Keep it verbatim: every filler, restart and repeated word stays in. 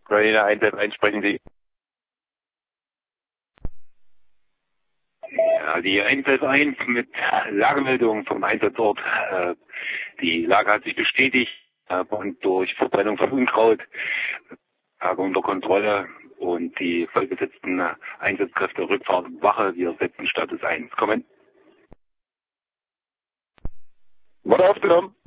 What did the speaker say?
Marine eins eins, sprechen Sie. Ja, die eins eins mit Lagemeldung vom Einsatzort. Äh, die Lage hat sich bestätigt äh, und durch Verbrennung von Unkraut, Lage unter Kontrolle und die vollbesetzten Einsatzkräfte Rückfahrt Wache. Wir setzen Status eins. Kommen. Wurde aufgenommen.